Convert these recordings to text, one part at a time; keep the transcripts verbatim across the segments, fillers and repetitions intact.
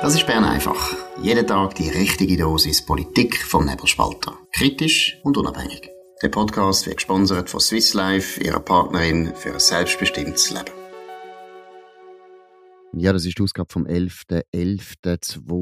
Das ist Bern einfach. Jeden Tag die richtige Dosis Politik vom Nebelspalter. Kritisch und unabhängig. Der Podcast wird gesponsert von Swiss Life, ihrer Partnerin für ein selbstbestimmtes Leben. Ja, das ist die Ausgabe vom elften elften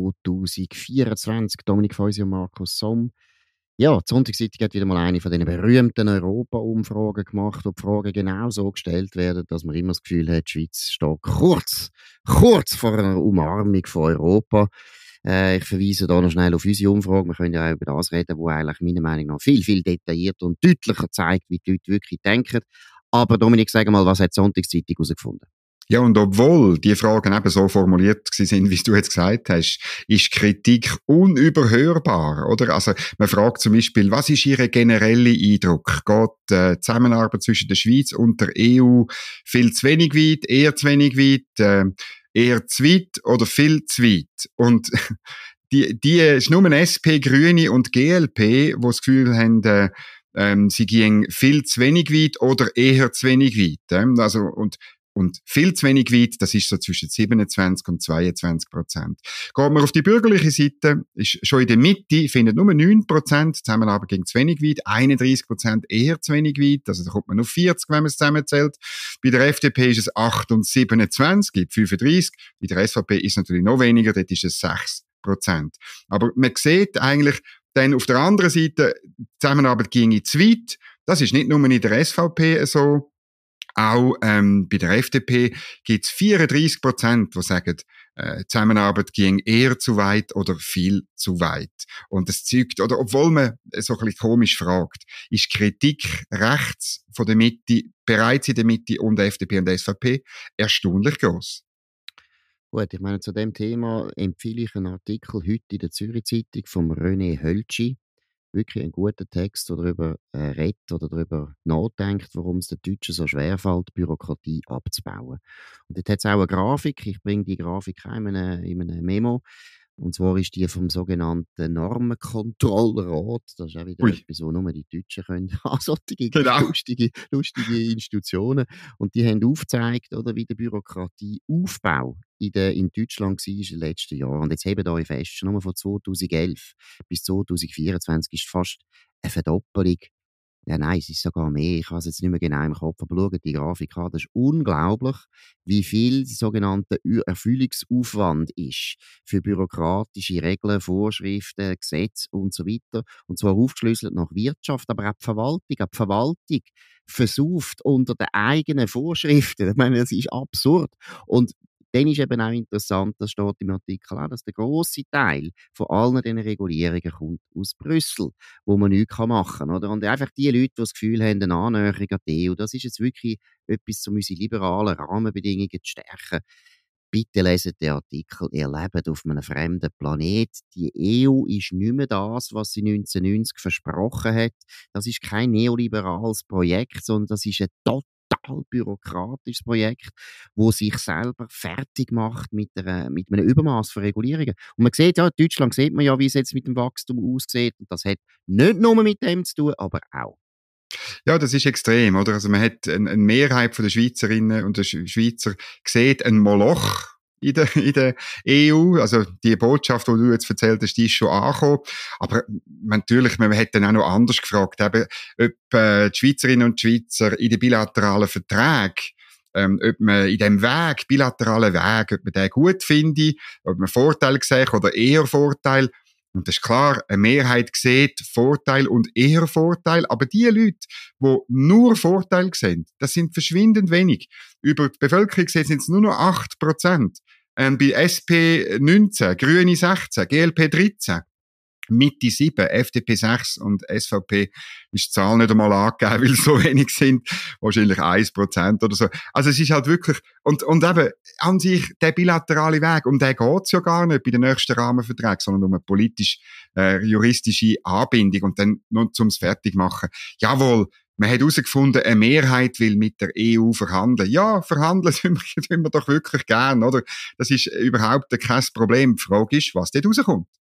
zweitausendvierundzwanzig. Dominik Feusi und Markus Somm. Ja, die Sonntagszeitung hat wieder mal eine von diesen berühmten Europa-Umfragen gemacht, wo die Fragen genau so gestellt werden, dass man immer das Gefühl hat, die Schweiz steht kurz, kurz vor einer Umarmung von Europa. Äh, ich verweise da noch schnell auf unsere Umfrage. Wir können ja auch über das reden, wo eigentlich meiner Meinung nach viel, viel detaillierter und deutlicher zeigt, wie die Leute wirklich denken. Aber Dominik, sag mal, was hat die Sonntagszeitung herausgefunden? Ja, und obwohl die Fragen eben so formuliert sind, wie du jetzt gesagt hast, ist Kritik unüberhörbar, oder? Also, man fragt zum Beispiel, was ist Ihr genereller Eindruck? Geht äh, die Zusammenarbeit zwischen der Schweiz und der E U viel zu wenig weit, eher zu wenig weit, äh, eher zu weit oder viel zu weit? Und die, die ist nur S P, Grüne und G L P, die das Gefühl haben, äh, ähm, sie gehen viel zu wenig weit oder eher zu wenig weit. Äh? Also, und Und viel zu wenig weit, das ist so zwischen siebenundzwanzig und zweiundzwanzig Prozent. Geht man auf die bürgerliche Seite, ist schon in der Mitte, findet nur neun Prozent Zusammenarbeit gegen zu wenig weit, einunddreißig Prozent eher zu wenig weit, also da kommt man auf vierzig, wenn man es zusammenzählt. Bei der F D P ist es acht und siebenundzwanzig, gibt fünfunddreißig. Bei der S V P ist es natürlich noch weniger, dort ist es sechs Prozent. Aber man sieht eigentlich, dann auf der anderen Seite, die Zusammenarbeit ginge zu weit. Das ist nicht nur in der S V P so. Auch ähm, bei der F D P gibt es vierunddreißig Prozent, die sagen, äh, die Zusammenarbeit ging eher zu weit oder viel zu weit. Und das zeugt, oder obwohl man so ein bisschen komisch fragt, ist Kritik rechts von der Mitte, bereits in der Mitte und der F D P und der S V P erstaunlich gross. Gut, ich meine, zu dem Thema empfehle ich einen Artikel heute in der Zürich Zeitung von René Höltschi. Wirklich ein guter Text, der darüber äh, redet oder darüber nachdenkt, warum es den Deutschen so schwerfällt, Bürokratie abzubauen. Und dort hat es auch eine Grafik. Ich bringe die Grafik auch in einem, in einem Memo. Und zwar ist die vom sogenannten Normenkontrollrat. Das ist auch wieder Ui. etwas, wo nur die Deutschen können. Also solche genau. lustige, lustige Institutionen. Und die haben aufgezeigt, oder, wie der Bürokratieaufbau in, der, in Deutschland war in den letzten Jahren. Und jetzt hebt euch fest, schon nur von zweitausendelf bis zweitausendvierundzwanzig ist fast eine Verdoppelung. Ja, nein, es ist sogar mehr. Ich habe es jetzt nicht mehr genau im Kopf, aber schaut die Grafik an. Das ist unglaublich, wie viel der sogenannte Erfüllungsaufwand ist für bürokratische Regeln, Vorschriften, Gesetze und so weiter. Und zwar aufgeschlüsselt nach Wirtschaft, aber auch die Verwaltung. Auch die Verwaltung versauft unter den eigenen Vorschriften. Ich meine, das ist absurd. Und dann ist eben auch interessant, das steht im Artikel auch, dass der grosse Teil von allen diesen Regulierungen kommt aus Brüssel, wo man nichts machen kann. Oder? Und einfach die Leute, die das Gefühl haben, eine Annäherung an die E U, das ist jetzt wirklich etwas, um unsere liberalen Rahmenbedingungen zu stärken. Bitte leset den Artikel, ihr lebt auf einem fremden Planet. Die E U ist nicht mehr das, was sie neunzehnhundertneunzig versprochen hat. Das ist kein neoliberales Projekt, sondern das ist ein total bürokratisches Projekt, wo sich selber fertig macht mit, einer, mit einem Übermaß von Regulierungen. Und man sieht ja, in Deutschland sieht man ja, wie es jetzt mit dem Wachstum aussieht. Und das hat nicht nur mit dem zu tun, aber auch. Ja, das ist extrem, oder? Also man hat eine, eine Mehrheit von der Schweizerinnen und der Schweizer sieht ein Moloch in der, in der E U. Also die Botschaft, die du jetzt erzählt hast, die ist schon angekommen. Aber natürlich, man hätte dann auch noch anders gefragt, eben, ob äh, die Schweizerinnen und die Schweizer in den bilateralen Verträgen, ähm, ob man in dem Weg, bilateralen Weg, ob man den gut findet, ob man Vorteile sieht oder eher Vorteile. Und das ist klar, eine Mehrheit sieht Vorteil und eher Vorteil, aber die Leute, die nur Vorteil sehen, das sind verschwindend wenig. Über die Bevölkerung sind es nur noch acht Prozent. Ähm, bei S P neunzehn, Grüne sechzehn, G L P dreizehn. Mitte sieben, F D P sechs und S V P ist die Zahl nicht einmal angegeben, weil es so wenig sind. Wahrscheinlich ein Prozent oder so. Also es ist halt wirklich, und, und eben, an sich, der bilaterale Weg, um den geht's ja gar nicht bei den nächsten Rahmenverträgen, sondern um eine politisch-juristische äh, Anbindung und dann nur zum Fertigmachen. Jawohl, man hat herausgefunden, eine Mehrheit will mit der E U verhandeln. Ja, verhandeln tun wir, wir doch wirklich gern, oder? Das ist überhaupt kein Problem. Die Frage ist, was dort rauskommt.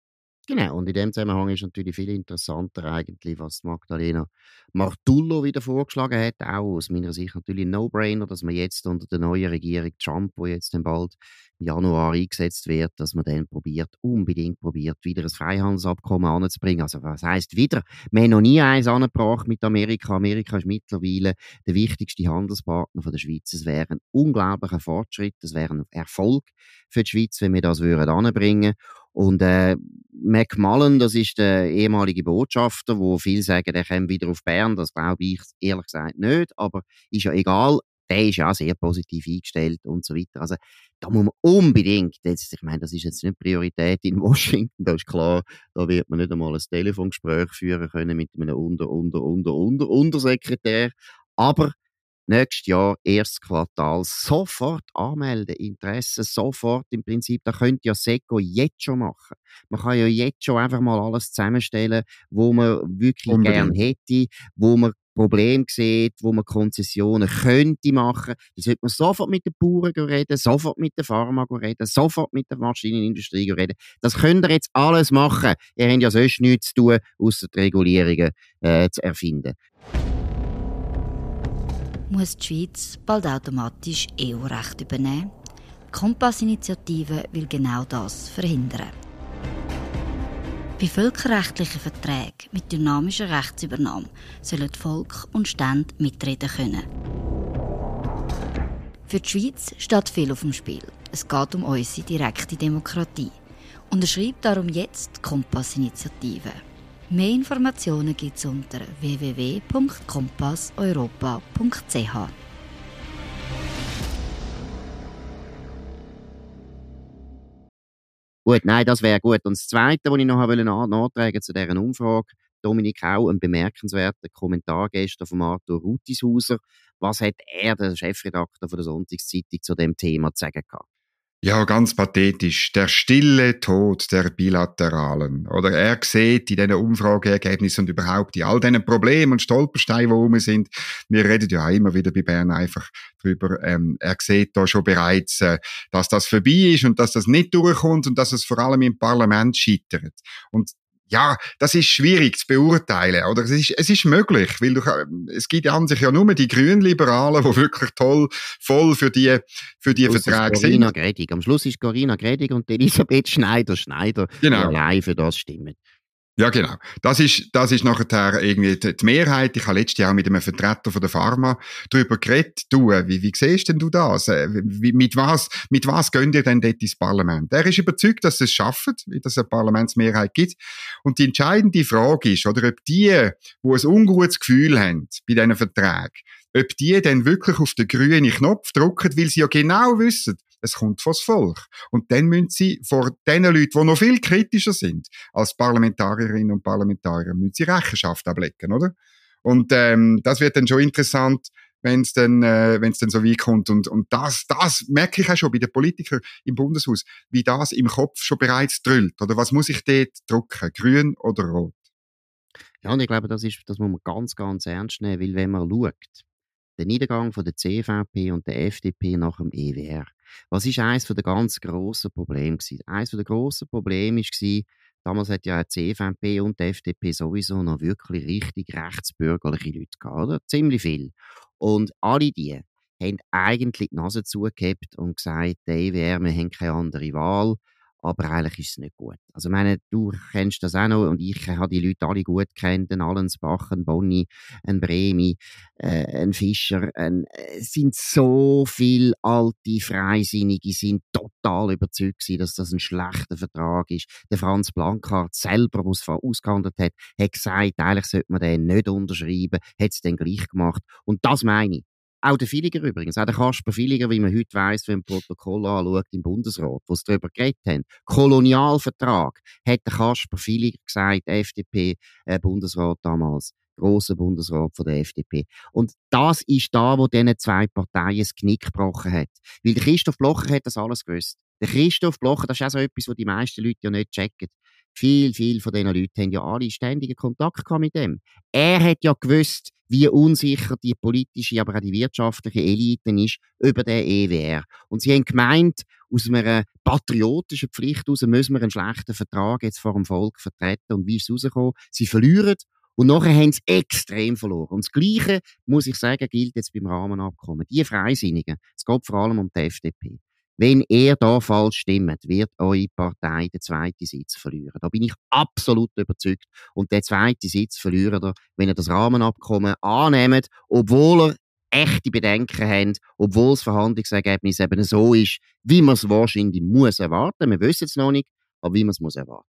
Genau, und in dem Zusammenhang ist natürlich viel interessanter eigentlich, was Magdalena Martullo wieder vorgeschlagen hat, auch aus meiner Sicht natürlich ein No-Brainer, dass man jetzt unter der neuen Regierung Trump, wo jetzt dann bald im Januar eingesetzt wird, dass man dann probiert, unbedingt probiert, wieder ein Freihandelsabkommen anzubringen. Also was heisst wieder? Wir haben noch nie eins angebracht mit Amerika. Amerika ist mittlerweile der wichtigste Handelspartner von der Schweiz. Es wäre ein unglaublicher Fortschritt, es wäre ein Erfolg für die Schweiz, wenn wir das würden anbringen. Und äh, McMullen, das ist der ehemalige Botschafter, wo viele sagen, der kommt wieder auf Bern. Das glaube ich ehrlich gesagt nicht, aber ist ja egal. Der ist ja auch sehr positiv eingestellt und so weiter. Also da muss man unbedingt, jetzt, ich meine, das ist jetzt nicht Priorität in Washington, das ist klar, da wird man nicht einmal ein Telefongespräch führen können mit einem Unter, Unter, Unter, Unter, Untersekretär, aber nächstes Jahr, erstes Quartal, sofort anmelden, Interesse, sofort im Prinzip, da könnte ja SECO jetzt schon machen. Man kann ja jetzt schon einfach mal alles zusammenstellen, wo man wirklich Unbedingt. gern hätte, wo man Probleme sieht, wo man Konzessionen könnte machen. Da sollte man sofort mit den Bauern reden, sofort mit der Pharma reden, sofort mit der Maschinenindustrie reden. Das könnt ihr jetzt alles machen. Ihr habt ja sonst nichts zu tun, ausser die Regulierungen äh, zu erfinden. Muss die Schweiz bald automatisch E U-Recht übernehmen? Die Kompass-Initiative will genau das verhindern. Bei völkerrechtlichen Verträgen mit dynamischer Rechtsübernahme sollen Volk und Stände mitreden können. Für die Schweiz steht viel auf dem Spiel. Es geht um unsere direkte Demokratie. Unterschreibt darum jetzt die Kompass-Initiative. Mehr Informationen gibt es unter w w w punkt kompass europa punkt c h. Gut, nein, das wäre gut. Und das Zweite, was ich noch wollte nachtragen zu dieser Umfrage, Dominik, auch ein bemerkenswerter Kommentar gestern von Arthur Rutishauser. Was hat er, der Chefredakteur von der Sonntagszeitung, zu dem Thema zu sagen gehabt? Ja, ganz pathetisch. Der stille Tod der Bilateralen. Oder er sieht in diesen Umfrageergebnissen und überhaupt in all diesen Problemen und Stolpersteinen, die rum sind. Wir reden ja auch immer wieder bei Bern einfach drüber. Ähm, er sieht da schon bereits, äh, dass das vorbei ist und dass das nicht durchkommt und dass es vor allem im Parlament scheitert. Und ja, das ist schwierig zu beurteilen, oder? Es ist, es ist möglich, weil du, es gibt an sich ja nur die Grünliberalen, die wirklich toll, voll für die, für die Verträge sind. Corinna Gredig. Am Schluss ist Corinna Gredig und Elisabeth Schneider-Schneider, genau, die allein für das stimmen. Ja, genau. Das ist, das ist nachher irgendwie die, die Mehrheit. Ich habe letztes Jahr mit einem Vertreter von der Pharma darüber geredet. Du, wie, wie siehst denn du das? Wie, mit was, mit was gehen ihr denn dort ins Parlament? Er ist überzeugt, dass sie es schaffen, wie das eine Parlamentsmehrheit gibt. Und die entscheidende Frage ist, oder ob die, die ein ungutes Gefühl haben bei diesen Verträgen, ob die dann wirklich auf den grünen Knopf drücken, weil sie ja genau wissen, es kommt vors Volk. Und dann müssen sie vor den Leuten, die noch viel kritischer sind als Parlamentarierinnen und Parlamentarier, müssen sie Rechenschaft ablegen, oder? Und ähm, das wird dann schon interessant, wenn es dann, äh, wenn es dann so weit kommt. Und, und das, das merke ich auch schon bei den Politikern im Bundeshaus, wie das im Kopf schon bereits drüllt. Oder was muss ich dort drücken? Grün oder rot? Ja, und ich glaube, das ist, das muss man ganz, ganz ernst nehmen, weil wenn man schaut, der Niedergang von der C V P und der F D P nach dem E W R. Was ist eines der ganz grossen Probleme gewesen? Eines der grossen Probleme war, damals hat ja die C V P und die F D P sowieso noch wirklich richtig rechtsbürgerliche Leute gehabt, oder? Ziemlich viel. Und alle die haben eigentlich die Nase zugehabt und gesagt, der E W R, wir haben keine andere Wahl. Aber eigentlich ist es nicht gut. Also, ich meine, du kennst das auch noch und ich habe die Leute alle gut kennt, einen Allensbach, einen Bonni, einen Bremi, äh, einen Fischer. Ein, es sind so viele alte Freisinnige, sind total überzeugt gewesen, dass das ein schlechter Vertrag ist. Der Franz Blankhardt selber, der es ausgehandelt hat, hat gesagt, eigentlich sollte man den nicht unterschreiben, hat es dann gleich gemacht. Und das meine ich. Auch der Villiger übrigens, auch der Kasper Villiger, wie man heute weiss, wenn man Protokoll anschaut im Bundesrat, wo sie darüber geredet haben. Kolonialvertrag, hat der Kasper Villiger gesagt, F D P, äh, Bundesrat damals, grosser Bundesrat von der F D P. Und das ist da, wo diesen zwei Parteien das Knick gebrochen hat. Weil der Christoph Blocher hat das alles gewusst. Der Christoph Blocher, das ist auch so etwas, was die meisten Leute ja nicht checken. Viel, viel von diesen Leuten haben ja alle ständigen Kontakt gehabt mit dem. Er hat ja gewusst, wie unsicher die politische, aber auch die wirtschaftliche Elite ist über den E W R. Und sie haben gemeint, aus einer patriotischen Pflicht heraus müssen wir einen schlechten Vertrag jetzt vor dem Volk vertreten. Und wie ist es rausgekommen? Sie verlieren. Und nachher haben sie extrem verloren. Und das Gleiche, muss ich sagen, gilt jetzt beim Rahmenabkommen. Die Freisinnigen, es geht vor allem um die F D P. Wenn ihr da falsch stimmt, wird eure Partei den zweiten Sitz verlieren. Da bin ich absolut überzeugt. Und den zweiten Sitz verliert ihr, wenn ihr das Rahmenabkommen annehmt, obwohl ihr echte Bedenken habt, obwohl das Verhandlungsergebnis eben so ist, wie man es wahrscheinlich muss erwarten. Wir wissen es noch nicht, aber wie man es muss erwarten.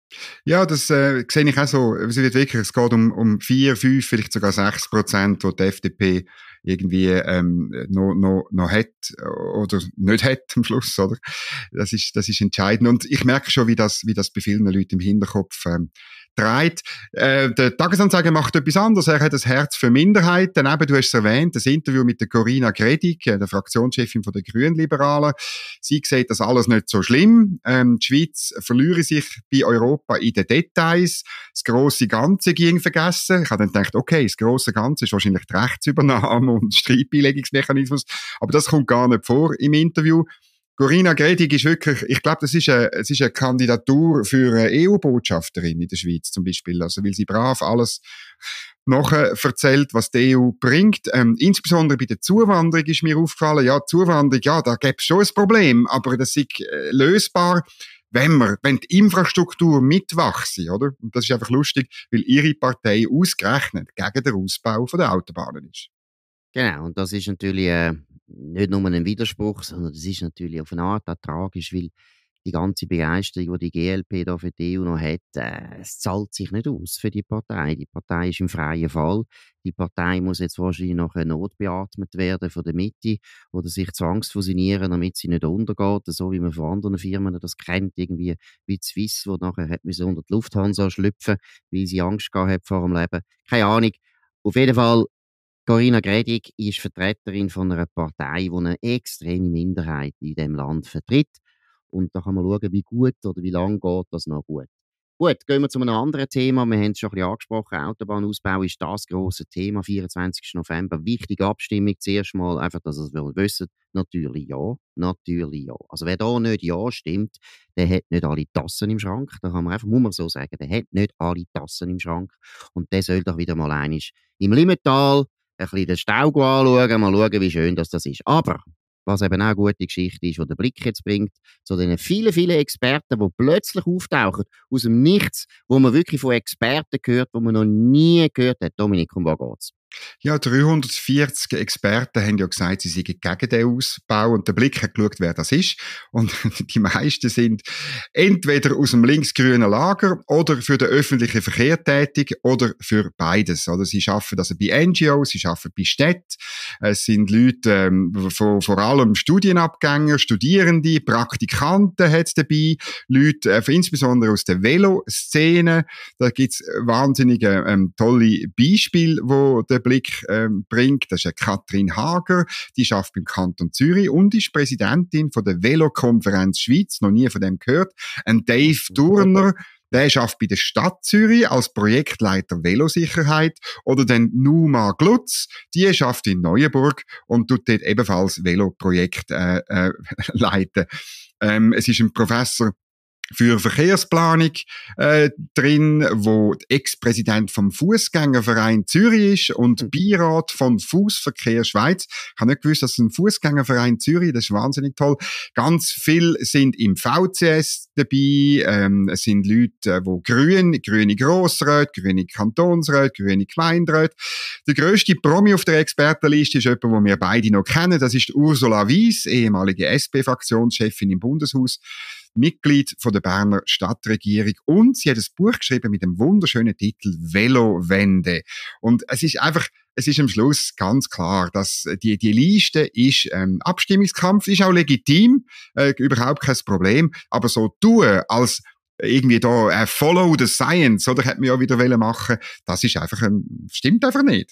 Ja, das äh, sehe ich auch so. Es wird wirklich, es geht um, um vier, fünf, vielleicht sogar sechs Prozent, die die F D P irgendwie ähm, noch, noch, noch hat oder nicht hat am Schluss, oder? Das ist, das ist entscheidend. Und ich merke schon, wie das, wie das bei vielen Leuten im Hinterkopf ähm, treibt. Äh, der Tagesanzeiger macht etwas anderes. Er hat das Herz für Minderheiten. Eben, du hast es erwähnt, das Interview mit der Corinna Gredig, der Fraktionschefin von der Grünliberalen. Sie sieht das alles nicht so schlimm. Ähm, die Schweiz verliere sich bei Europa in den Details. Das grosse Ganze ging vergessen. Ich habe dann gedacht, okay, das grosse Ganze ist wahrscheinlich die Rechtsübernahme und Streitbeilegungsmechanismus. Aber das kommt gar nicht vor im Interview. Corinna Gredig ist wirklich, ich glaube, das ist eine, es ist eine Kandidatur für eine E U-Botschafterin in der Schweiz zum Beispiel. Also, weil sie brav alles nachher erzählt, was die E U bringt. Ähm, insbesondere bei der Zuwanderung ist mir aufgefallen, ja, Zuwanderung, ja, da gäbe es schon ein Problem, aber das ist äh, lösbar, wenn wir, wenn die Infrastruktur mitwachsen, oder? Und das ist einfach lustig, weil ihre Partei ausgerechnet gegen den Ausbau von der Autobahnen ist. Genau, und das ist natürlich äh, nicht nur ein Widerspruch, sondern das ist natürlich auf eine Art auch tragisch, weil die ganze Begeisterung, die die G L P da für die E U noch hat, äh, es zahlt sich nicht aus für die Partei. Die Partei ist im freien Fall. Die Partei muss jetzt wahrscheinlich noch notbeatmet werden von der Mitte oder sich zwangsfusionieren, damit sie nicht untergeht, so wie man von anderen Firmen das kennt, irgendwie wie die Swiss, die nachher hat müssen unter die Lufthansa schlüpfen, weil sie Angst gehabt hat vor dem Leben. Keine Ahnung. Auf jeden Fall, Corinna Gredig ist Vertreterin von einer Partei, die eine extreme Minderheit in diesem Land vertritt. Und da kann man schauen, wie gut oder wie lange geht das noch gut. Gut, gehen wir zu einem anderen Thema. Wir haben es schon ein bisschen angesprochen. Autobahnausbau ist das grosse Thema. vierundzwanzigsten November. Wichtige Abstimmung. Zuerst mal einfach, dass ihr es wissen. Natürlich ja. Natürlich ja. Also wer da nicht ja stimmt, der hat nicht alle Tassen im Schrank. Da kann man einfach, muss man so sagen, der hat nicht alle Tassen im Schrank. Und der soll doch wieder mal einmal im Limmental ein bisschen den Stau anschauen, mal schauen, wie schön das, das ist. Aber was eben auch eine gute Geschichte ist, die der Blick jetzt bringt, zu den vielen, vielen Experten, die plötzlich auftauchen, aus dem Nichts, wo man wirklich von Experten hört, die man noch nie gehört hat. Dominik, um was geht's? Ja, dreihundertvierzig Experten haben ja gesagt, sie seien gegen den Ausbau und der Blick hat geschaut, wer das ist. Und die meisten sind entweder aus dem linksgrünen Lager oder für den öffentlichen Verkehr tätig oder für beides. Oder sie arbeiten also bei N G Os, sie arbeiten bei Städten. Es sind Leute, ähm, vor, vor allem Studienabgänger, Studierende, Praktikanten hat es dabei, Leute, äh, insbesondere aus der Veloszene. Da gibt's wahnsinnige ähm, tolle Beispiele, wo der Blick ähm, bringt. Das ist eine Katrin Hager, die arbeitet beim Kanton Zürich und ist Präsidentin von der Velokonferenz Schweiz, noch nie von dem gehört. Ein Dave Turner, der arbeitet bei der Stadt Zürich als Projektleiter Velosicherheit. Oder dann Numa Glutz, die arbeitet in Neuenburg und tut dort ebenfalls Veloprojekt äh, äh, leiten. Ähm, es ist ein Professor für Verkehrsplanung äh, drin, wo Ex-Präsident vom Fußgängerverein Zürich ist und Beirat von Fußverkehr Schweiz. Ich habe nicht gewusst, dass es ein Fußgängerverein Zürich, das ist wahnsinnig toll. Ganz viel sind im V C S dabei. Ähm, es sind Leute, wo grün, grüne Grossräte, grüne Kantonsräte, grüne Gemeinderäte. Der grösste Promi auf der Expertenliste ist jemand, den wir beide noch kennen. Das ist Ursula Wyss, ehemalige S P-Fraktionschefin im Bundeshaus. Mitglied von der Berner Stadtregierung und sie hat ein Buch geschrieben mit dem wunderschönen Titel Velowende. Und es ist einfach, es ist am Schluss ganz klar, dass die, die Liste ist ähm, Abstimmungskampf, ist auch legitim, äh, überhaupt kein Problem, aber so tun, als irgendwie da äh, Follow the Science, oder, hat man ja wieder wollen machen, das ist einfach ein, stimmt einfach nicht.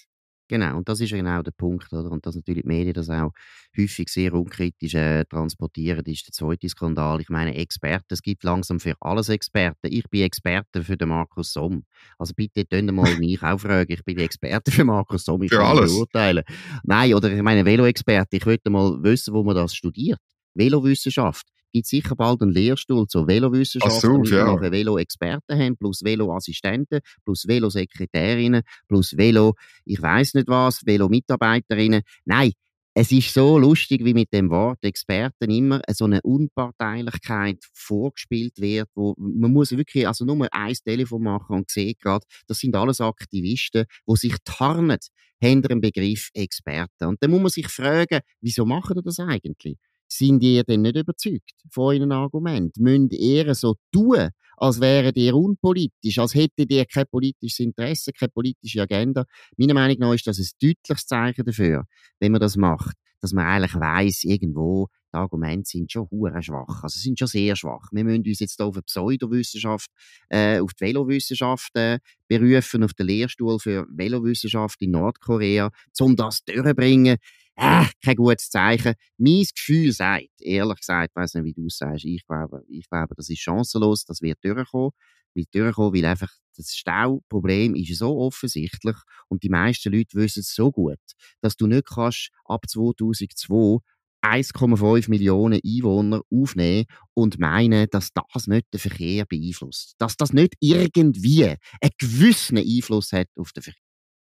Genau, und das ist ja genau der Punkt, oder? Und dass natürlich die Medien das auch häufig sehr unkritisch äh, transportieren, ist der zweite Skandal. Ich meine, Experten, es gibt langsam für alles Experten. Ich bin Experte für den Markus Somm. Also bitte könnt mal mich auch fragen, ich bin die Experte für Markus Somm, ich Für kann ihn alles? beurteilen. Nein, oder ich meine, Velo-Experte, ich möchte mal wissen, wo man das studiert. Velowissenschaft. Gibt sicher bald einen Lehrstuhl zur Velowissenschaft, Pass auf, damit wir ja. nachher Velo-Experten haben, plus Velo-Assistenten, plus Velo-Sekretärinnen, plus Velo, ich weiß nicht was, Velo-Mitarbeiterinnen. Nein, es ist so lustig, wie mit dem Wort Experten immer so eine Unparteilichkeit vorgespielt wird, wo man muss wirklich also nur ein Telefon machen und sieht gerade, das sind alles Aktivisten, die sich tarnen hinter dem Begriff Experten. Und dann muss man sich fragen, wieso machen die das eigentlich? Sind ihr denn nicht überzeugt von euren Argumenten? Müsst ihr so tun, als wären ihr unpolitisch, als hättet ihr kein politisches Interesse, keine politische Agenda? Meiner Meinung nach ist das ein deutliches Zeichen dafür, wenn man das macht, dass man eigentlich weiss, irgendwo, die Argumente sind schon hure schwach, also sind schon sehr schwach. Wir müssen uns jetzt hier auf eine Pseudowissenschaft, äh, auf die Velowissenschaft äh, berufen, auf den Lehrstuhl für Velowissenschaft in Nordkorea, um das durchzubringen. Äh, kein gutes Zeichen. Mein Gefühl sagt, ehrlich gesagt, ich weiss nicht, wie du es sagst, ich glaube, ich glaube, das ist chancenlos, das wird durchkommen. Wird durchkommen, weil einfach das Stauproblem ist so offensichtlich und die meisten Leute wissen es so gut, dass du nicht kannst ab zweitausendzwei eins Komma fünf Millionen Einwohner aufnehmen und meinen, dass das nicht den Verkehr beeinflusst. Dass das nicht irgendwie einen gewissen Einfluss hat auf den Verkehr.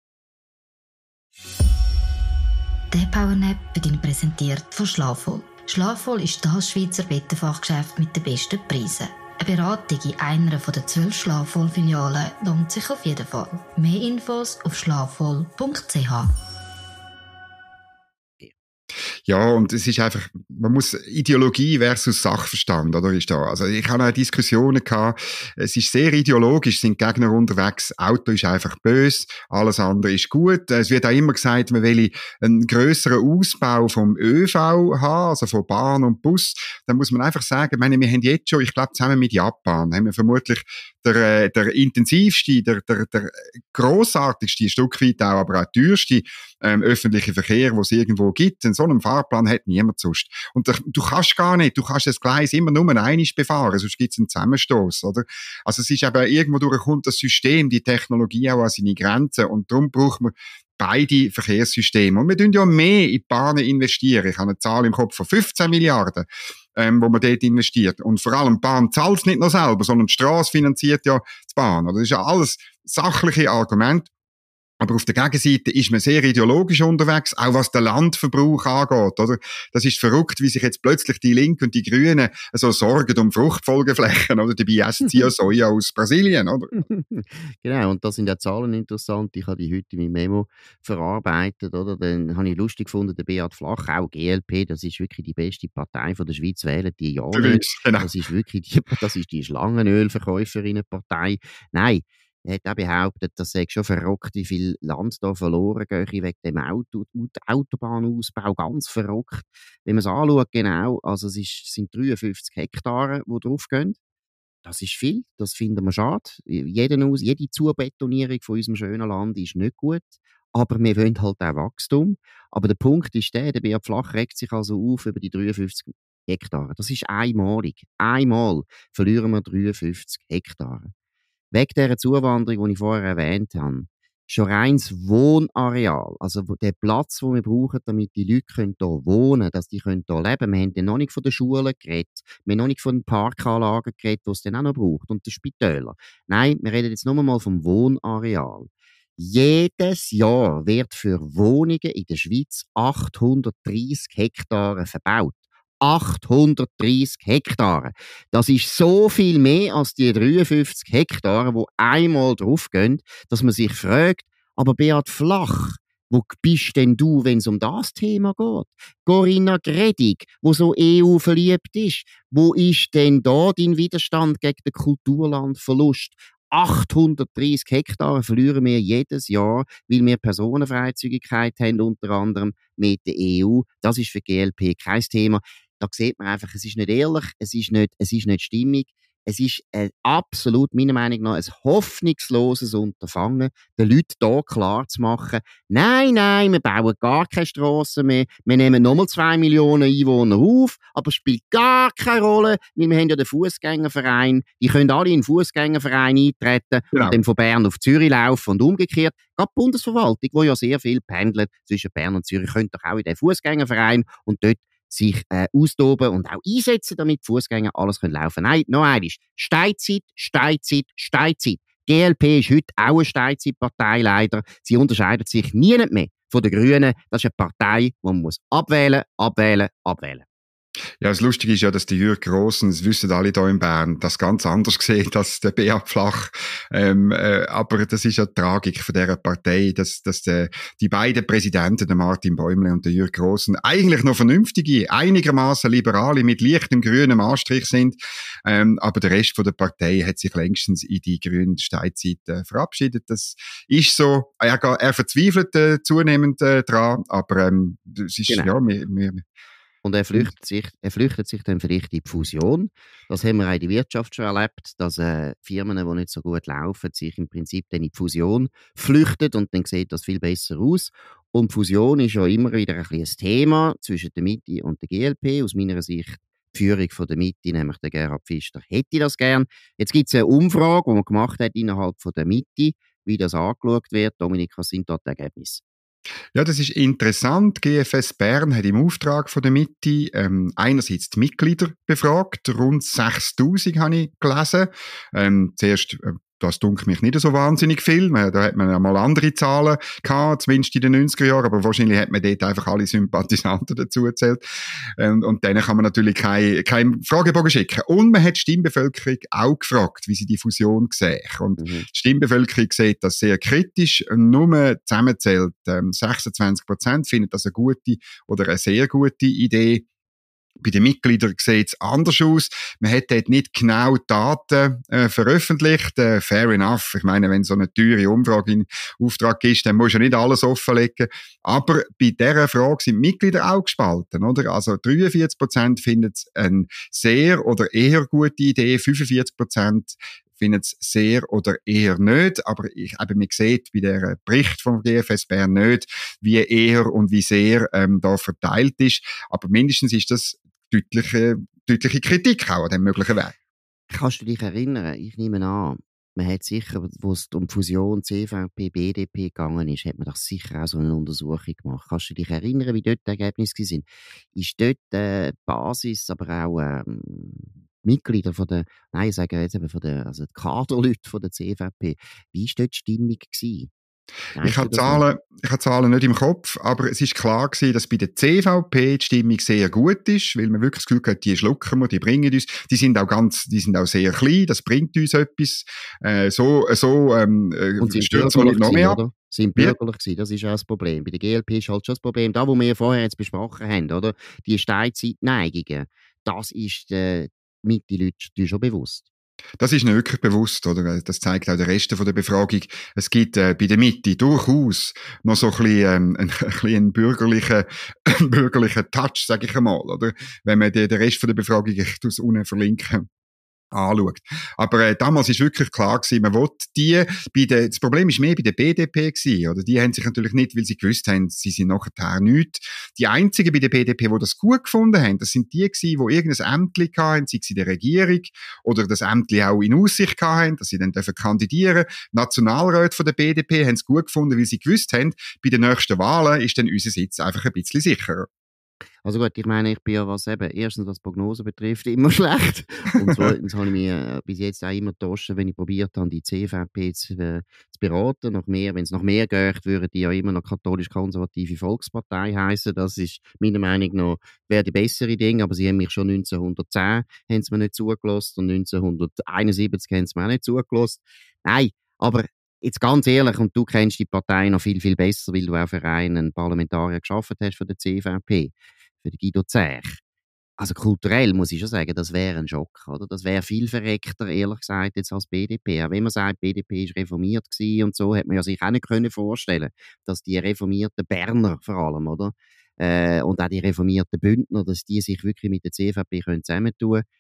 Der Powernap wird Ihnen präsentiert von Schlafvoll. Schlafvoll ist das Schweizer Bettenfachgeschäft mit den besten Preisen. Eine Beratung in einer der zwölf Schlafvoll-Filialen lohnt sich auf jeden Fall. Mehr Infos auf schlafvoll punkt c h. Ja, und es ist einfach, man muss Ideologie versus Sachverstand, oder ist da? Also ich habe auch Diskussionen gehabt, es ist sehr ideologisch, sind Gegner unterwegs, Auto ist einfach böse, alles andere ist gut. Es wird auch immer gesagt, man will einen grösseren Ausbau vom ÖV haben, also von Bahn und Bus. Dann muss man einfach sagen, ich meine, wir haben jetzt schon, ich glaube zusammen mit Japan, haben wir vermutlich der, der intensivste, der, der, der grossartigste, ein Stück weit auch, aber auch teuerste ähm, öffentliche Verkehr, den es irgendwo gibt. In so einem Fahrplan hat niemand sonst. Und du kannst gar nicht, du kannst das Gleis immer nur einmal befahren, sonst gibt es einen Zusammenstoß, oder? Also es ist eben irgendwo durchkommt das System, die Technologie auch an seine Grenzen und darum braucht man beide Verkehrssysteme. Und wir tun ja mehr in die Bahnen investieren. Ich habe eine Zahl im Kopf von fünfzehn Milliarden, ähm, wo man dort investiert. Und vor allem die Bahn zahlt es nicht nur selber, sondern die Strasse finanziert ja die Bahn. Das ist ja alles sachliche Argumente. Aber auf der Gegenseite ist man sehr ideologisch unterwegs, auch was den Landverbrauch angeht, oder? Das ist verrückt, wie sich jetzt plötzlich die Linken und die Grünen so sorgen um Fruchtfolgeflächen, oder? Dabei essen sie ja Soja aus Brasilien, oder? Genau, und da sind ja Zahlen interessant. Ich habe die heute in meinem Memo verarbeitet, oder? Dann habe ich lustig gefunden, der Beat Flach, auch G L P, das ist wirklich die beste Partei von der Schweiz, wählen die ja nicht. Genau. Das ist wirklich die, das ist die Schlangenölverkäuferinnenpartei. Nein. Er hat auch behauptet, das sei schon verrückt, wie viel Land da verloren gehe wegen dem Auto, Autobahnausbau. Ganz verrückt. Wenn man es anschaut, genau, also es ist, sind dreiundfünfzig Hektare, die draufgehen. Das ist viel, das finden wir schade. Jede, jede Zubetonierung von unserem schönen Land ist nicht gut. Aber wir wollen halt auch Wachstum. Aber der Punkt ist der, der Beat Flach regt sich also auf über die dreiundfünfzig Hektare. Das ist einmalig. Einmal verlieren wir dreiundfünfzig Hektare. Wegen dieser Zuwanderung, die ich vorher erwähnt habe, schon rein das Wohnareal, also der Platz, den wir brauchen, damit die Leute hier wohnen können, dass die hier leben können. Wir haben dann noch nicht von den Schulen geredet, wir haben noch nicht von den Parkanlagen geredet, die es dann auch noch braucht, und den Spitälern. Nein, wir reden jetzt nur mal vom Wohnareal. Jedes Jahr wird für Wohnungen in der Schweiz achthundertdreissig Hektare verbaut. achthundertdreissig Hektare. Das ist so viel mehr als die dreiundfünfzig Hektare, die einmal draufgehen, dass man sich fragt, aber Beat Flach, wo bist denn du, wenn es um das Thema geht? Corinna Gredig, wo so E U verliebt ist, wo ist denn da dein Widerstand gegen den Kulturlandverlust? achthundertdreissig Hektare verlieren wir jedes Jahr, weil wir Personenfreizügigkeit haben, unter anderem mit der E U. Das ist für G L P kein Thema. Da sieht man einfach, es ist nicht ehrlich, es ist nicht, es ist nicht stimmig. Es ist ein absolut, meiner Meinung nach, ein hoffnungsloses Unterfangen, den Leuten hier klar zu machen, nein, nein, wir bauen gar keine Strassen mehr, wir nehmen nochmal zwei Millionen Einwohner auf, aber es spielt gar keine Rolle, weil wir haben ja den Fußgängerverein, die können alle in den Fußgängerverein eintreten Genau. und dann von Bern auf Zürich laufen und umgekehrt. Gerade die Bundesverwaltung, die ja sehr viel pendelt zwischen Bern und Zürich, könnte doch auch in den Fußgängerverein und dort sich äh, austoben und auch einsetzen, damit die Fußgänger alles können laufen. Nein, noch einmal. Steinzeit, Steinzeit, Steinzeit. G L P ist heute auch eine Steinzeitpartei, leider. Sie unterscheidet sich nie mehr von den Grünen. Das ist eine Partei, die man muss abwählen, abwählen, abwählen. Ja, das Lustige ist ja, dass der Jürg Grossen, das wissen alle hier in Bern, das ganz anders sieht als der Beat Flach. Ähm, äh, aber das ist ja die Tragik von dieser Partei, dass, dass der, die beiden Präsidenten, der Martin Bäumle und der Jürg Grossen, eigentlich noch vernünftige, einigermaßen Liberale mit leichtem grünem Anstrich sind. Ähm, aber der Rest von der Partei hat sich längstens in die grüne Steinzeit äh, verabschiedet. Das ist so, er, er verzweifelt äh, zunehmend äh, dran, aber ähm, das ist, Genau. ja, wir, wir, Und er flüchtet sich, er flüchtet sich dann vielleicht in die Fusion. Das haben wir auch in der Wirtschaft schon erlebt, dass äh, Firmen, die nicht so gut laufen, sich im Prinzip dann in die Fusion flüchten und dann sieht das viel besser aus. Und Fusion ist ja immer wieder ein bisschen ein Thema zwischen der Mitte und der G L P. Aus meiner Sicht die Führung von der Mitte, nämlich der Gerhard Pfister, hätte das gern. Jetzt gibt es eine Umfrage, die man gemacht hat innerhalb von der Mitte, wie das angeschaut wird. Dominik, was sind dort die Ergebnisse? Ja, das ist interessant. G F S Bern hat im Auftrag von der Mitte ähm, einerseits die Mitglieder befragt. Rund sechstausend habe ich gelesen. Ähm, zuerst, äh, das dunkelt mich nicht so wahnsinnig viel. Da hat man ja mal andere Zahlen gehabt, zumindest in den neunziger Jahren, aber wahrscheinlich hat man dort einfach alle Sympathisanten dazu gezählt. Und, und denen kann man natürlich keinen kein Fragebogen schicken. Und man hat die Stimmbevölkerung auch gefragt, wie sie die Fusion sehen. Und mhm. die Stimmbevölkerung sieht das sehr kritisch. Nur zusammenzählt, ähm, sechsundzwanzig Prozent finden das eine gute oder eine sehr gute Idee. Bei den Mitgliedern sieht es anders aus. Man hat dort nicht genau Daten äh, veröffentlicht. Äh, fair enough. Ich meine, wenn so eine teure Umfrage in Auftrag ist, dann muss ja nicht alles offenlegen. Aber bei dieser Frage sind die Mitglieder auch gespalten, oder? Also dreiundvierzig Prozent finden es eine sehr oder eher gute Idee, fünfundvierzig Prozent finden es sehr oder eher nicht. Aber ich, eben, man sieht bei der Bericht vom G F S Bern nicht, wie eher und wie sehr ähm, da verteilt ist. Aber mindestens ist das deutliche, deutliche Kritik auch an dem möglichen Weg. Kannst du dich erinnern? Ich nehme an, man hat sicher, wo es um die Fusion C V P B D P gegangen ist, hat man doch sicher auch so eine Untersuchung gemacht. Kannst du dich erinnern, wie dort die Ergebnisse waren? Ist dort äh, die Basis, aber auch ähm, Mitglieder von der, nein, ich sage jetzt eben von der, also die Kaderleute von der C V P, wie war dort die Stimmung gewesen? Ich habe Zahlen, ich habe Zahlen nicht im Kopf, aber es ist klar gewesen, dass bei der C V P die Stimmung sehr gut ist, weil man wirklich das Gefühl hat, die schlucken wir, die bringen uns, die sind auch ganz, die sind auch sehr klein, das bringt uns etwas, äh, so, so, ähm, und sie stört es noch mehr ab. Sind bürgerlich gewesen, das ist auch das Problem. Bei der G L P ist halt schon das Problem, da, wo wir vorher jetzt besprochen haben, oder? Die Steinzeitneigungen, das ist äh, mit den Leuten schon bewusst. Das ist nicht wirklich bewusst, oder? Das zeigt auch der Rest von der Befragung. Es gibt äh, bei der Mitte durchaus noch so ein bisschen, ähm, ein, ein bisschen einen bürgerlichen, bürgerlichen Touch, sage ich einmal, oder? Wenn man den, den Rest von der Befragung aus unten verlinken anschaut. Aber äh, damals ist wirklich klar gewesen, man will die, bei der, das Problem ist mehr bei der B D P gewesen, oder? Die haben sich natürlich nicht, weil sie gewusst haben, sie sind nachher nichts. Die einzigen bei der B D P, die das gut gefunden haben, das sind die gewesen, die irgendein Ämtli hatten, sei es in der Regierung, oder das Ämtli auch in Aussicht hatten, dass sie dann dürfen kandidieren. Nationalräte von der B D P haben es gut gefunden, weil sie gewusst haben, bei den nächsten Wahlen ist dann unser Sitz einfach ein bisschen sicherer. Also gut, ich meine, ich bin ja, was eben, erstens, was Prognosen betrifft, immer schlecht. Und zweitens habe ich mich äh, bis jetzt auch immer getauscht, wenn ich probiert habe, die C V P zu, äh, zu beraten. Noch mehr, wenn es noch mehr geht, würden die ja immer noch katholisch-konservative Volkspartei heißen. Das ist meiner Meinung nach wäre die bessere Ding, aber sie haben mich schon neunzehnhundertzehn haben sie mir nicht zugelassen und neunzehnhunderteinundsiebzig haben sie mir auch nicht zugelassen. Nein, aber jetzt ganz ehrlich, und du kennst die Partei noch viel, viel besser, weil du auch für einen Parlamentarier gearbeitet hast von der C V P, für den Guido Zech. Also kulturell muss ich schon sagen, das wäre ein Schock, oder? Das wäre viel verreckter, ehrlich gesagt, jetzt als B D P. Auch wenn man sagt, B D P ist reformiert gewesen und so, hätte man ja sich auch nicht können vorstellen, dass die reformierten Berner vor allem, oder? Äh, und auch die reformierten Bündner, dass die sich wirklich mit der C V P können zusammentun können.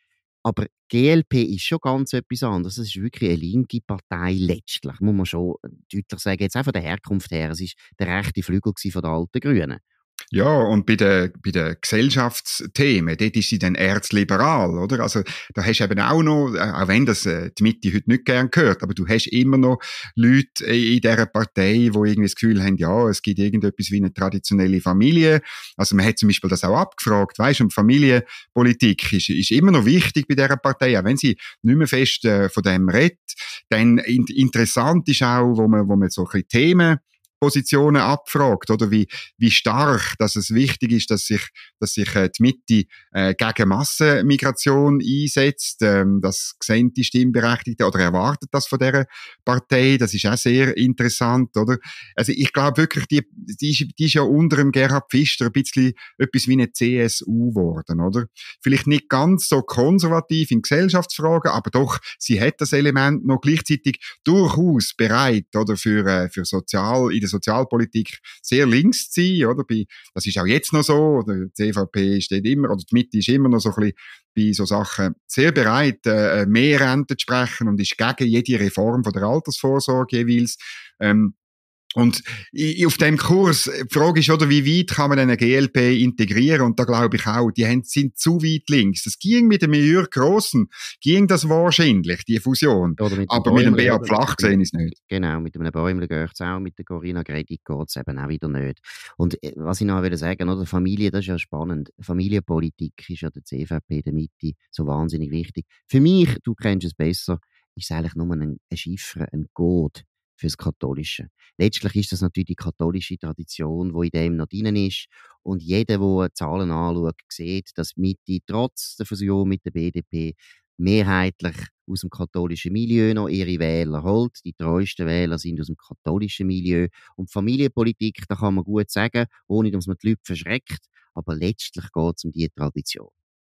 Aber G L P ist schon ganz etwas anderes. Es ist wirklich eine linke Partei letztlich, muss man schon deutlich sagen. Jetzt auch von der Herkunft her, es war der rechte Flügel von den alten Grünen. Ja, und bei den, bei den Gesellschaftsthemen, dort ist sie dann erzliberal, oder? Also, da hast du eben auch noch, auch wenn das äh, die Mitte heute nicht gern gehört, aber du hast immer noch Leute in dieser Partei, die irgendwie das Gefühl haben, ja, es gibt irgendetwas wie eine traditionelle Familie. Also, man hat zum Beispiel das auch abgefragt, weisst du, und Familienpolitik ist, ist immer noch wichtig bei dieser Partei, auch wenn sie nicht mehr fest äh, von dem redet. Dann in, interessant ist auch, wo man, wo man so ein bisschen Themen Positionen abfragt, oder wie, wie stark, dass es wichtig ist, dass sich, dass sich äh, die Mitte äh, gegen Massenmigration einsetzt, ähm, das sehen die Stimmberechtigten oder erwartet das von dieser Partei, das ist auch sehr interessant, oder? Also ich glaube wirklich, die, die, ist, die ist ja unter dem Gerhard Pfister ein bisschen etwas wie eine C S U geworden, oder? Vielleicht nicht ganz so konservativ in Gesellschaftsfragen, aber doch, sie hat das Element noch gleichzeitig durchaus bereit, oder, für, äh, für sozial, in der Sozialpolitik sehr links zu sein, oder? Bei, das ist auch jetzt noch so, oder? Die C V P steht immer, oder die Mitte ist immer noch so ein bisschen bei so Sachen sehr bereit, äh, mehr Rente zu sprechen und ist gegen jede Reform von der Altersvorsorge jeweils. Ähm, Und auf dem Kurs, die Frage ist, oder, wie weit kann man eine G L P integrieren? Und da glaube ich auch, die sind zu weit links. Das ging mit dem Jürg Grossen, ging das wahrscheinlich, die Fusion. Mit aber mit dem Beat Flach gesehen ist es nicht. Genau, mit dem Bäumler geht es auch, mit der Corinna Gredig geht es eben auch wieder nicht. Und was ich noch will sagen, oder, Familie, das ist ja spannend. Familienpolitik ist ja der C V P, der Mitte, so wahnsinnig wichtig. Für mich, du kennst es besser, ist es eigentlich nur ein, ein Chiffre, ein Code fürs Katholische. Letztlich ist das natürlich die katholische Tradition, die in dem noch drin ist. Und jeder, der Zahlen anschaut, sieht, dass die Mitte trotz der Fusion mit der B D P mehrheitlich aus dem katholischen Milieu noch ihre Wähler holt. Die treuesten Wähler sind aus dem katholischen Milieu. Und Familienpolitik, da kann man gut sagen, ohne dass man die Leute verschreckt. Aber letztlich geht es um diese Tradition.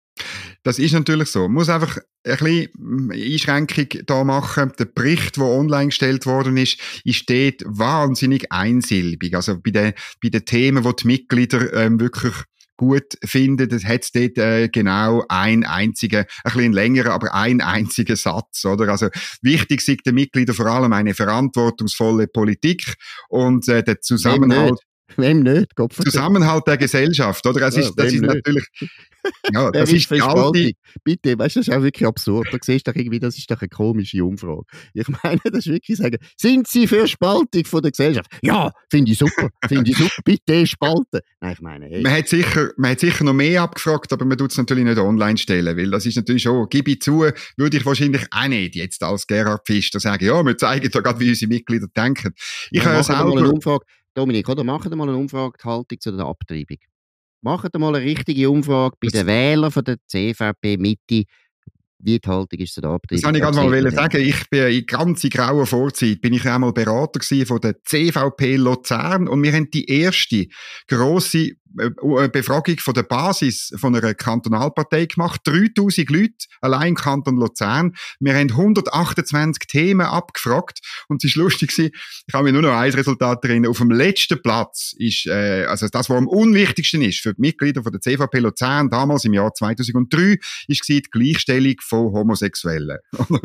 Das ist natürlich so. Man muss einfach ein bisschen Einschränkung da machen. Der Bericht, der online gestellt worden ist, ist dort wahnsinnig einsilbig. Also bei den, bei den Themen, die die Mitglieder ähm, wirklich gut finden, das hat es dort äh, genau ein einziger, ein bisschen längerer, aber ein einziger Satz, oder? Also wichtig sind den Mitgliedern vor allem eine verantwortungsvolle Politik und äh, der Zusammenhalt. Wem nicht? Gott Zusammenhalt der Gesellschaft, oder? Das ja, ist, das ist natürlich, ja, das ist die alte. Bitte, weißt du, das ist auch wirklich absurd. Da siehst du doch irgendwie, das ist doch eine komische Umfrage. Ich meine, das ist wirklich sagen, sind Sie für Spaltung von der Gesellschaft? Ja, finde ich super, finde ich super, bitte spalten. Nein, ich meine, hey. Man hat sicher, man hat sicher noch mehr abgefragt, aber man tut es natürlich nicht online stellen, weil das ist natürlich schon, gebe ich zu, würde ich wahrscheinlich auch nicht jetzt als Gerhard Pfister sagen, ja, wir zeigen da gerade, wie unsere Mitglieder denken. Ich ja, habe selber mal eine Umfrage. Dominik, oder? Macht mal eine Umfrage, die Haltung zu der Abtreibung. Macht mal eine richtige Umfrage bei das den Wählern von der C V P-Mitte. Wie die Haltung ist zu der Abtreibung? Das wollte ich gerade mal sagen. Ich bin in ganz grauer Vorzeit, bin ich einmal Berater gewesen von der C V P Luzern und wir haben die erste grosse Befragung von der Basis von einer Kantonalpartei gemacht. dreitausend Leute, allein im Kanton Luzern. Wir haben hundertachtundzwanzig Themen abgefragt und es ist lustig gewesen, ich habe mir nur noch ein Resultat drin. Auf dem letzten Platz ist, äh, also das, was am unwichtigsten ist für die Mitglieder von der C V P Luzern, damals im Jahr zweitausenddrei, ist die Gleichstellung von Homosexuellen.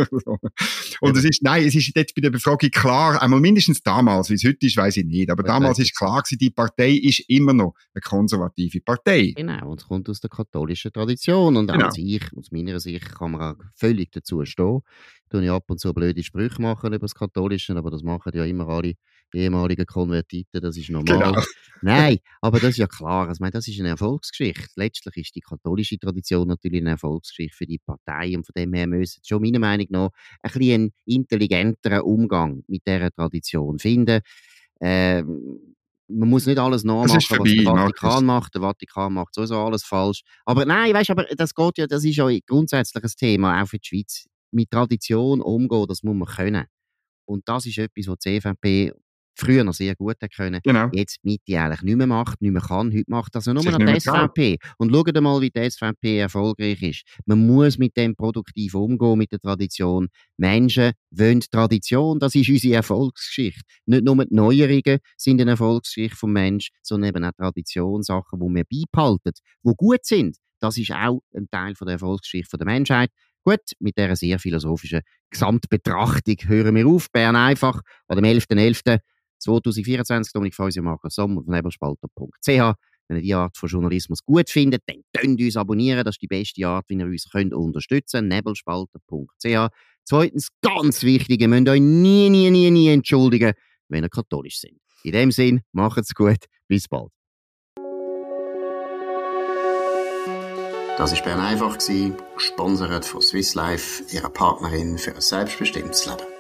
Und es ist, nein, es ist dort bei der Befragung klar, einmal mindestens damals, wie es heute ist, weiss ich nicht, aber damals ist klar gewesen, die Partei ist immer noch eine konservative Partei. Genau, und es kommt aus der katholischen Tradition. Und genau. Als ich, aus meiner Sicht, kann man auch völlig dazu stehen. Tue ich ab und zu blöde Sprüche machen über das Katholische, aber das machen ja immer alle ehemaligen Konvertiten, das ist normal. Genau. Nein, aber das ist ja klar. Also, ich meine, das ist eine Erfolgsgeschichte. Letztlich ist die katholische Tradition natürlich eine Erfolgsgeschichte für die Partei und von dem her müssen schon meiner Meinung nach ein bisschen einen intelligenteren Umgang mit dieser Tradition finden. Ähm, Man muss nicht alles nachmachen, vorbei, was der Vatikan Markus. macht. Der Vatikan macht sowieso alles falsch. Aber nein, weißt, aber das geht ja, das ist ja grundsätzlich ein Thema, auch für die Schweiz. Mit Tradition umgehen, das muss man können. Und das ist etwas, was die C V P früher noch sehr gut können. Genau. Jetzt die Mitte eigentlich nicht mehr macht, nicht mehr kann. Heute macht das ja nur Sich noch nicht die mehr S V P. Und schaut mal, wie die S V P erfolgreich ist. Man muss mit dem produktiv umgehen, mit der Tradition. Menschen wollen Tradition, das ist unsere Erfolgsgeschichte. Nicht nur die Neuerungen sind eine Erfolgsgeschichte vom Menschen, sondern eben auch Tradition, Sachen, die wir beibehalten, die gut sind. Das ist auch ein Teil von der Erfolgsgeschichte der Menschheit. Gut, mit dieser sehr philosophischen Gesamtbetrachtung hören wir auf. Bern einfach an dem elften elften zweitausendvierundzwanzig. Dominik Feusi und Markus Sommer von nebelspalter punkt c h. Wenn ihr diese Art von Journalismus gut findet, dann könnt ihr uns abonnieren. Das ist die beste Art, wie ihr uns könnt unterstützen könnt. nebelspalter punkt c h. Zweitens, ganz wichtig, ihr müsst euch nie, nie, nie, nie entschuldigen, wenn ihr katholisch seid. In dem Sinn, macht's gut. Bis bald. Das war Bern einfach, gesponsert von Swiss Life, ihrer Partnerin für ein selbstbestimmtes Leben.